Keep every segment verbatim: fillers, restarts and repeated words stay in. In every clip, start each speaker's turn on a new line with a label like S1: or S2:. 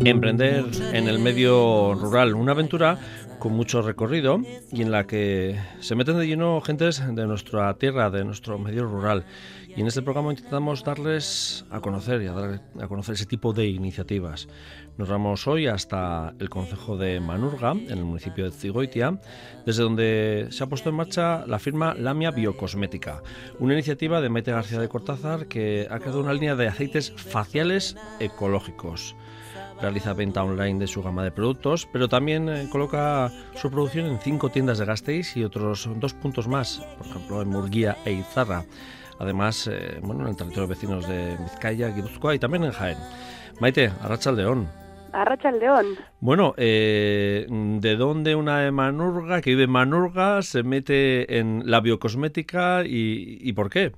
S1: Emprender en el medio rural, una aventura con mucho recorrido y en la que se meten de lleno gentes de nuestra tierra, de nuestro medio rural. Y en este programa intentamos darles a conocer y a dar a conocer ese tipo de iniciativas. Nos vamos hoy hasta el concejo de Manurga, en el municipio de Zigoitia, desde donde se ha puesto en marcha la firma Lamia Biocosmética, una iniciativa de Maite García de Cortázar que ha creado una línea de aceites faciales ecológicos. Realiza venta online de su gama de productos, pero también eh, coloca su producción en cinco tiendas de Gasteiz y otros dos puntos más, por ejemplo en Murguía e Izarra. Además, eh, bueno, en el territorio de vecinos de Vizcaya, Guipúzcoa y también en Jaén. Maite, Arratsaldeon.
S2: Arratsaldeon.
S1: Bueno, eh, ¿de dónde una de Manurga, que vive en Manurga, se mete en la biocosmética y, y por qué?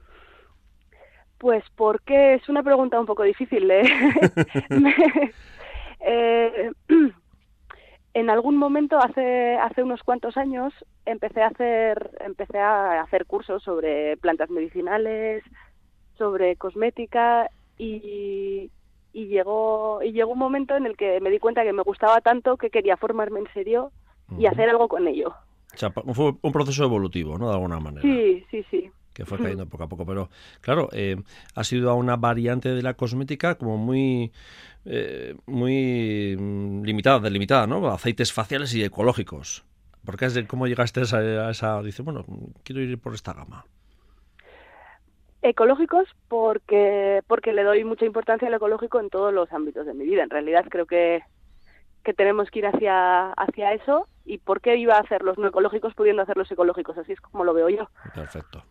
S2: Pues porque es una pregunta un poco difícil. ¿eh? Me, eh, en algún momento, hace hace unos cuantos años, empecé a hacer empecé a hacer cursos sobre plantas medicinales, sobre cosmética y, y llegó y llegó un momento en el que me di cuenta que me gustaba tanto que quería formarme en serio y
S1: Uh-huh.
S2: hacer algo con ello.
S1: O sea, fue un proceso evolutivo, ¿no? De alguna manera.
S2: Sí, sí, sí.
S1: Que fue cayendo poco a poco, pero claro, eh, ha sido a una variante de la cosmética como muy eh, muy limitada, delimitada, ¿no? Aceites faciales y ecológicos. ¿Por qué? ¿Cómo llegaste a esa, a esa? Dice, bueno, quiero ir por esta gama.
S2: Ecológicos porque porque le doy mucha importancia al ecológico en todos los ámbitos de mi vida. En realidad creo que que tenemos que ir hacia hacia eso. ¿Y por qué iba a hacer los no ecológicos pudiendo hacer los ecológicos? Así es como lo veo yo.
S1: Perfecto.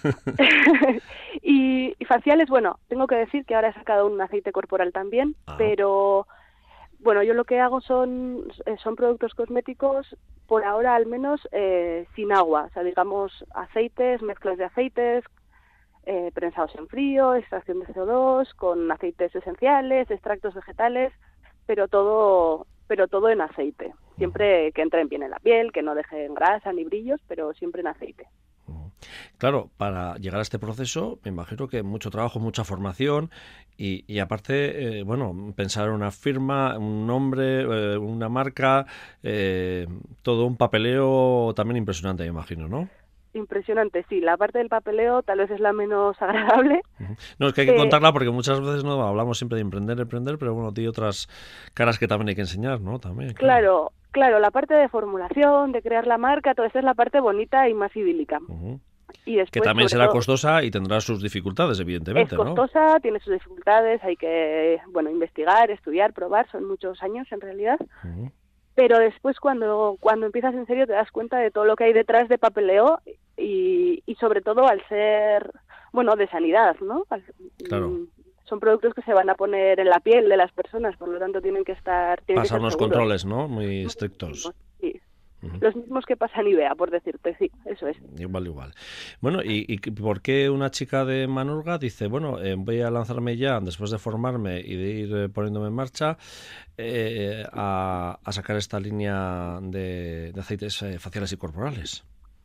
S2: y, y faciales, bueno, tengo que decir que ahora he sacado un aceite corporal también, ah. pero bueno, yo lo que hago son son productos cosméticos, por ahora al menos, eh, sin agua. O sea, digamos, aceites, mezclas de aceites, eh, prensados en frío, extracción de C O dos, con aceites esenciales, extractos vegetales, pero todo... pero todo en aceite, siempre que entren bien en la piel, que no dejen grasa ni brillos, pero siempre en aceite.
S1: Claro, para llegar a este proceso, me imagino que mucho trabajo, mucha formación y, y aparte, eh, bueno, pensar en una firma, un nombre, eh, una marca, eh, todo un papeleo también impresionante, me imagino, ¿no?
S2: Impresionante, sí. La parte del papeleo tal vez es la menos agradable.
S1: No, es que hay que eh, contarla porque muchas veces no hablamos siempre de emprender, emprender, pero bueno, tiene otras caras que también hay que enseñar, ¿no? También.
S2: Claro, claro, claro la parte de formulación, de crear la marca, toda esa es la parte bonita y más idílica.
S1: Uh-huh.
S2: Y después,
S1: que también será
S2: todo,
S1: costosa y tendrá sus dificultades, evidentemente,
S2: es costosa, ¿no? Tiene sus dificultades, hay que, bueno, investigar, estudiar, probar, son muchos años en realidad. Uh-huh. Pero después cuando cuando empiezas en serio te das cuenta de todo lo que hay detrás de papeleo y, y sobre todo al ser, bueno, de sanidad, ¿no?
S1: Claro.
S2: Son productos que se van a poner en la piel de las personas, por lo tanto tienen que estar... Tienen
S1: Pasar
S2: que
S1: unos
S2: seguros.
S1: Controles, ¿no? Muy estrictos.
S2: Sí. Uh-huh. Los mismos que pasan I B E A, por decirte, sí, eso es.
S1: Igual, igual. Bueno, ¿y, y por qué una chica de Manurga dice, bueno, eh, voy a lanzarme ya, después de formarme y de ir eh, poniéndome en marcha, eh, a, a sacar esta línea de, de aceites eh, faciales y corporales?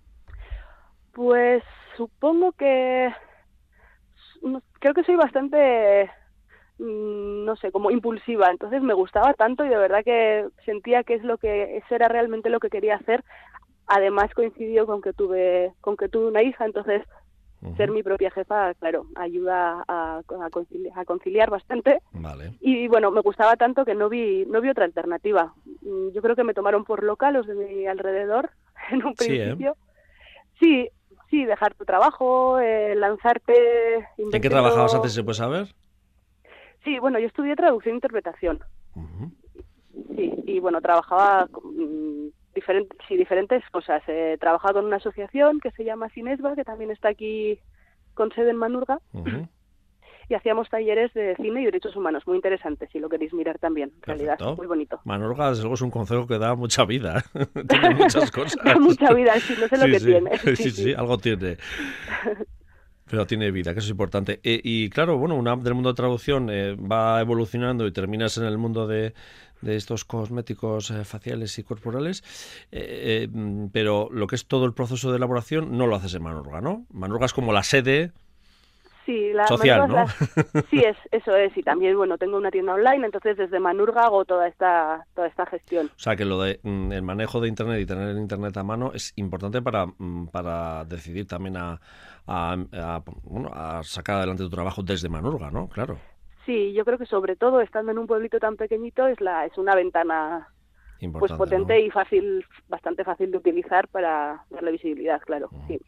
S2: Pues supongo que... Creo que soy bastante... no sé, como impulsiva, entonces me gustaba tanto y de verdad que sentía que es lo que eso era realmente lo que quería hacer. Además coincidió con que tuve con que tuve una hija, entonces uh-huh. ser mi propia jefa, claro, ayuda a, a, conciliar, a conciliar bastante.
S1: Vale.
S2: Y bueno, me gustaba tanto que no vi no vi otra alternativa. Yo creo que me tomaron por loca los de mi alrededor en un principio. Sí, ¿eh? sí, sí, dejar tu trabajo, eh, lanzarte.
S1: ¿En qué trabajabas antes, se puede saber?
S2: Sí, bueno, yo estudié traducción e interpretación. Uh-huh. Sí, y bueno, trabajaba con diferentes, sí, diferentes cosas. He trabajado en una asociación que se llama Cinesba, que también está aquí con sede en Manurga. Uh-huh. Y hacíamos talleres de cine y derechos humanos, muy interesantes, si lo queréis mirar también. En realidad, muy bonito.
S1: Manurga, desde luego, es un concejo que da mucha vida. Tiene muchas cosas.
S2: Da mucha vida, sí, no sé lo
S1: sí,
S2: que
S1: sí.
S2: tiene.
S1: Sí, sí, sí, algo tiene. Pero tiene vida, que eso es importante. Eh, y claro, bueno, una del mundo de traducción eh, va evolucionando y terminas en el mundo de, de estos cosméticos eh, faciales y corporales, eh, eh, pero lo que es todo el proceso de elaboración no lo haces en Manurga, ¿no? Manurga es como la sede.
S2: Sí, la,
S1: social, ¿no?
S2: Las, sí, es, eso es. Y también, bueno, tengo una tienda online, entonces desde Manurga hago toda esta toda esta gestión.
S1: O sea, que lo de mm, el manejo de Internet y tener el Internet a mano es importante para, mm, para decidir también a, a, a, bueno, a sacar adelante tu trabajo desde Manurga, ¿no? Claro.
S2: Sí, yo creo que sobre todo estando en un pueblito tan pequeñito es la es una ventana pues potente, ¿no? Y fácil, bastante fácil de utilizar para darle visibilidad, claro. Uh-huh. Sí.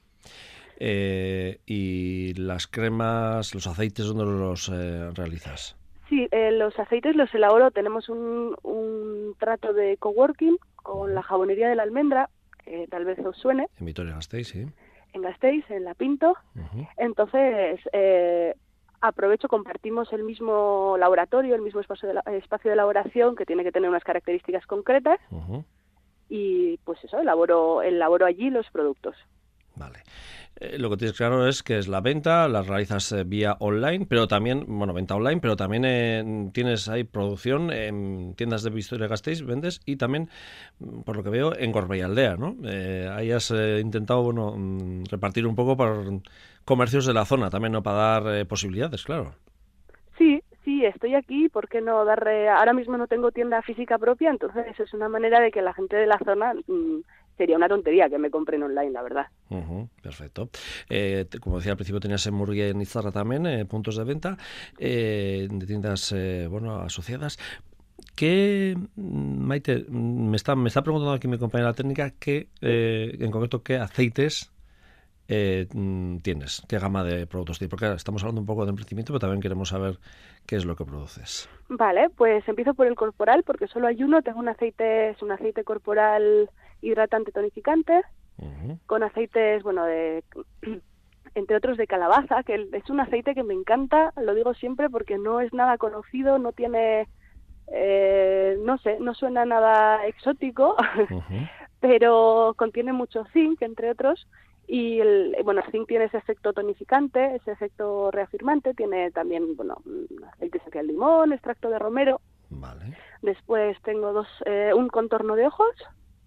S1: Eh, ¿Y las cremas, los aceites, dónde los eh, realizas?
S2: Sí, eh, los aceites los elaboro, tenemos un, un trato de coworking con la jabonería de la Almendra, que tal vez os suene.
S1: En Vitoria-Gasteiz, sí.
S2: En Gasteiz, en La Pinto. Uh-huh. Entonces, eh, aprovecho, compartimos el mismo laboratorio, el mismo espacio de, la, espacio de elaboración, que tiene que tener unas características concretas. Uh-huh. Y pues eso, elaboro, elaboro allí los productos.
S1: Vale. Eh, lo que tienes claro es que es la venta, las realizas eh, vía online, pero también, bueno, venta online, pero también eh, tienes ahí producción en tiendas de Vitoria-Gasteiz, vendes, y también, por lo que veo, en Gorbeialdea, ¿no? Eh, ahí has eh, intentado, bueno, repartir un poco por comercios de la zona, también, ¿no? Para dar eh, posibilidades, claro.
S2: Sí, sí, estoy aquí, ¿por qué no dar? Eh, ahora mismo no tengo tienda física propia, entonces es una manera de que la gente de la zona... Mmm, sería una tontería que me compren online, la verdad.
S1: Uh-huh, perfecto. Eh, te, como decía al principio, tenías en Murguía y en Izarra también eh, puntos de venta eh, de tiendas eh, bueno, asociadas. ¿Qué, Maite, me está, me está preguntando aquí mi compañera técnica, qué, eh, en concreto, qué aceites eh, tienes? ¿Qué gama de productos tienes? Porque estamos hablando un poco de emprendimiento, pero también queremos saber qué es lo que produces.
S2: Vale, pues empiezo por el corporal, porque solo hay uno. Tengo un aceite, es un aceite corporal hidratante tonificante, uh-huh. con aceites, bueno, de entre otros de calabaza, que es un aceite que me encanta, lo digo siempre porque no es nada conocido, no tiene, eh, no sé, no suena nada exótico, uh-huh. pero contiene mucho zinc, entre otros, y el, bueno, el zinc tiene ese efecto tonificante, ese efecto reafirmante, tiene también, bueno, aceite esencial de limón, extracto de romero.
S1: Vale.
S2: Después tengo dos, eh, un contorno de ojos,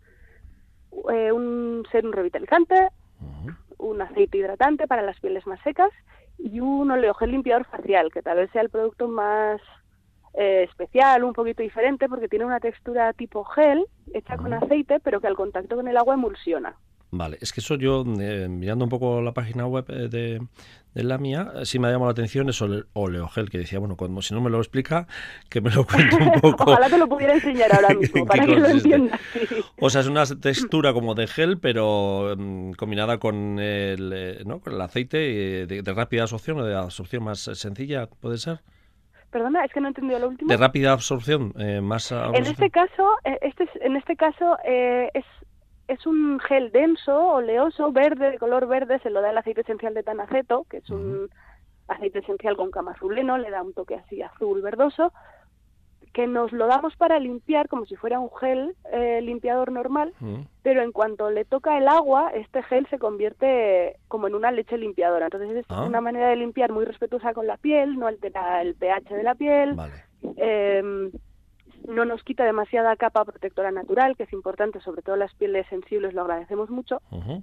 S2: eh, un serum revitalizante, uh-huh. un aceite hidratante para las pieles más secas y un oleogel limpiador facial, que tal vez sea el producto más eh, especial, un poquito diferente, porque tiene una textura tipo gel, hecha uh-huh. con aceite, pero que al contacto con el agua emulsiona.
S1: Vale, es que eso yo, eh, mirando un poco la página web eh, de, de la mía, sí me ha llamado la atención eso, el oleogel, que decía, bueno, cuando si no me lo explica, que me lo cuente un poco.
S2: Ojalá te lo pudiera enseñar ahora mismo, para que lo entiendas. Sí.
S1: O sea, es una textura como de gel, pero um, combinada con el, eh, ¿no? con el aceite de, de rápida absorción o de absorción más sencilla, ¿puede ser?
S2: Perdona, es que no he entendido lo último.
S1: De rápida absorción, eh, más...
S2: En este caso, este, en este caso eh, es... Es un gel denso, oleoso, verde, de color verde, se lo da el aceite esencial de tanaceto, que es un uh-huh. aceite esencial con camazuleno, le da un toque así azul verdoso, que nos lo damos para limpiar como si fuera un gel eh, limpiador normal, uh-huh. pero en cuanto le toca el agua, este gel se convierte como en una leche limpiadora. Entonces es uh-huh. una manera de limpiar muy respetuosa con la piel, no altera el pH de la piel.
S1: Vale.
S2: Eh, no nos quita demasiada capa protectora natural, que es importante, sobre todo las pieles sensibles lo agradecemos mucho, uh-huh.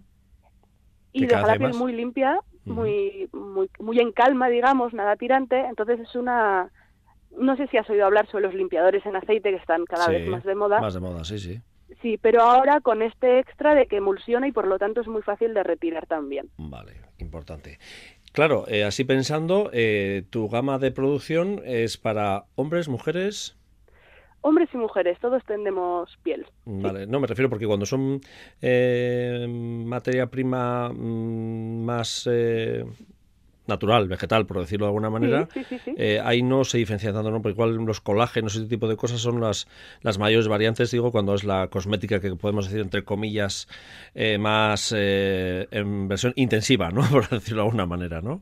S2: y deja la piel más? muy limpia, uh-huh. muy, muy muy en calma, digamos, nada tirante. Entonces es una... No sé si has oído hablar sobre los limpiadores en aceite, que están cada
S1: sí,
S2: vez más de moda.
S1: Más de moda, sí, sí.
S2: Sí, pero ahora con este extra de que emulsiona y por lo tanto es muy fácil de retirar también.
S1: Vale, importante. Claro, eh, así pensando, eh, tu gama de producción es para hombres, mujeres...
S2: Hombres y mujeres, todos tendemos piel.
S1: Vale,
S2: sí.
S1: No, me refiero porque cuando son eh, materia prima mmm, más eh, natural, vegetal, por decirlo de alguna manera,
S2: sí, sí, sí, sí.
S1: Eh, ahí no se diferencia tanto, ¿no? Porque igual los colágenos y ese tipo de cosas son las, las mayores variantes, digo, cuando es la cosmética que podemos decir, entre comillas, eh, más eh, en versión intensiva, ¿no? Por decirlo de alguna manera, ¿no?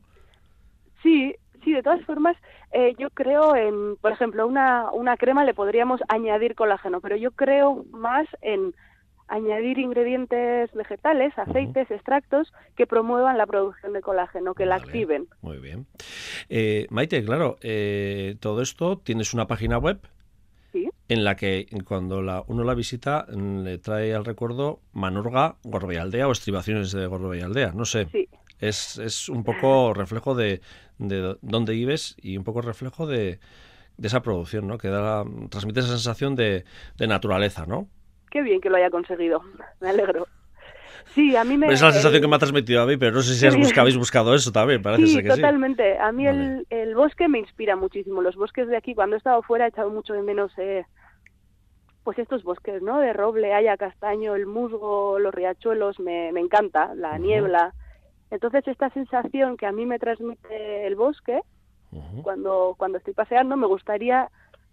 S2: Sí, sí, de todas formas, eh, yo creo en, por ejemplo, una, una crema le podríamos añadir colágeno, pero yo creo más en añadir ingredientes vegetales, aceites, uh-huh. extractos que promuevan la producción de colágeno, que vale, la activen.
S1: Muy bien. Eh, Maite, claro, eh, todo esto, tienes una página web
S2: ¿sí?
S1: en la que cuando la, uno la visita le trae al recuerdo Manurga, Gorbeialdea o estribaciones de Gorbeialdea, no sé.
S2: Sí.
S1: Es, es un poco reflejo de, de dónde vives y un poco reflejo de, de esa producción, ¿no? Que da, transmite esa sensación de, de naturaleza, ¿no?
S2: Qué bien que lo haya conseguido, me alegro. Sí, a mí me...
S1: Es la sensación
S2: el...
S1: que me ha transmitido a mí, pero no sé si has buscado, habéis buscado eso también, parece
S2: sí,
S1: ser que
S2: totalmente.
S1: sí.
S2: A mí
S1: Vale.
S2: el, el bosque me inspira muchísimo. Los bosques de aquí, cuando he estado fuera, he echado mucho de menos... Eh, pues estos bosques, ¿no? De roble, haya, castaño, el musgo, los riachuelos, me, me encanta, la uh-huh. niebla. Entonces, esta sensación que a mí me transmite el bosque, uh-huh. cuando, cuando estoy paseando, me gustaría...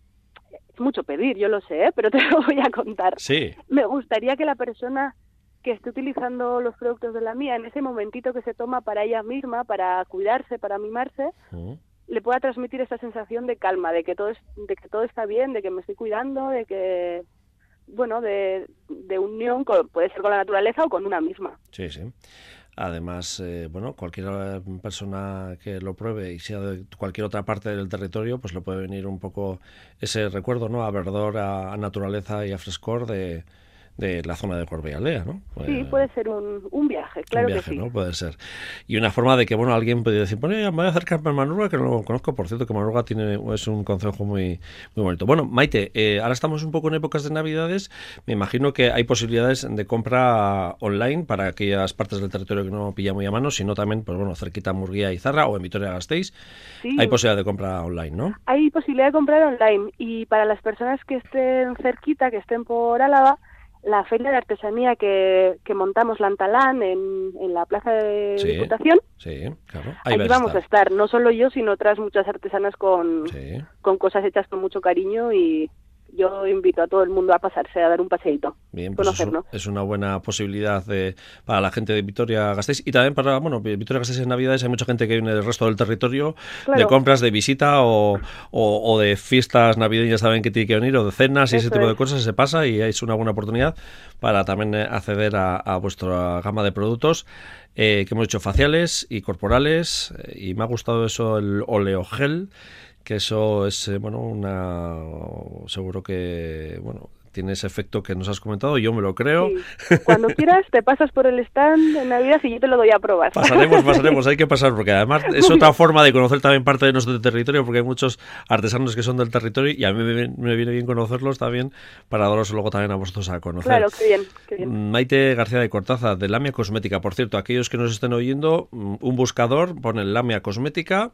S2: Es mucho pedir, yo lo sé, ¿eh? Pero te lo voy a contar.
S1: Sí.
S2: Me gustaría que la persona que esté utilizando los productos de la mía, en ese momentito que se toma para ella misma, para cuidarse, para mimarse, uh-huh. le pueda transmitir esa sensación de calma, de que todo es, de que todo está bien, de que me estoy cuidando, de que, bueno, de, de unión, con, puede ser con la naturaleza o con una misma.
S1: Sí, sí. Además, eh, bueno, cualquier persona que lo pruebe y sea de cualquier otra parte del territorio, pues le puede venir un poco ese recuerdo, ¿no? A verdor, a, a naturaleza y a frescor de... de la zona de Corbealea, ¿no?
S2: Sí, puede ser un, un viaje, claro
S1: un viaje,
S2: que sí.
S1: ¿no? Puede ser. Y una forma de que, bueno, alguien puede decir, bueno, ya me voy a acercarme a Manuga, que no lo conozco, por cierto, que Manuga tiene, es un concejo muy, muy bonito. Bueno, Maite, eh, ahora estamos un poco en épocas de Navidades, me imagino que hay posibilidades de compra online para aquellas partes del territorio que no pilla muy a mano, sino también, pues bueno, cerquita Murguía y Zarra o en Vitoria-Gasteiz, sí. Hay posibilidad de compra online, ¿no?
S2: Hay posibilidad de comprar online y para las personas que estén cerquita, que estén por Álava, la feria de artesanía que, que montamos Lantalán en, en la plaza de
S1: sí,
S2: Diputación.
S1: Sí, claro. Ahí
S2: allí vamos a estar. a estar, no solo yo, sino otras muchas artesanas con, sí. con cosas hechas con mucho cariño y yo invito a todo el mundo a pasarse, a dar un paseíto.
S1: Bien, pues eso es una buena posibilidad de, para la gente de Vitoria-Gasteiz y también para, bueno, Vitoria-Gasteiz en Navidades hay mucha gente que viene del resto del territorio, claro. de compras, de visita o, o, o de fiestas navideñas saben que tiene que venir, o de cenas y eso ese tipo es. de cosas, se pasa y es una buena oportunidad para también acceder a, a vuestra gama de productos eh, que hemos hecho faciales y corporales eh, y me ha gustado eso, el oleogel, que eso es, eh, bueno, una seguro que, bueno, tiene ese efecto que nos has comentado, yo me lo creo.
S2: Sí. Cuando quieras te pasas por el stand en Navidad y yo te lo doy a probar.
S1: Pasaremos, pasaremos, hay que pasar, porque además es Muy otra bien. forma de conocer también parte de nuestro territorio, porque hay muchos artesanos que son del territorio y a mí me, me viene bien conocerlos también para daros luego también a vosotros a conocer.
S2: Claro, qué bien, qué bien.
S1: Maite García de Cortaza, de Lamia Cosmética. Por cierto, aquellos que nos estén oyendo, un buscador, ponen Lamia Cosmética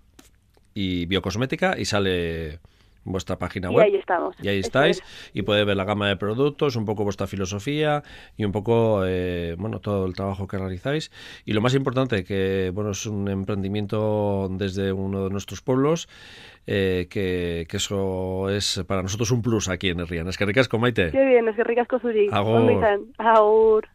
S1: y Biocosmética y sale vuestra página
S2: y
S1: web.
S2: Y ahí estamos.
S1: Y ahí estáis y puede ver la gama de productos, un poco vuestra filosofía y un poco, eh, bueno, todo el trabajo que realizáis. Y lo más importante, que, bueno, es un emprendimiento desde uno de nuestros pueblos, eh, que, que eso es para nosotros un plus aquí en Herrian. Es que ricasco, Maite.
S2: Qué bien, es que ricasco, Zuri.
S1: Agur.
S2: Agur.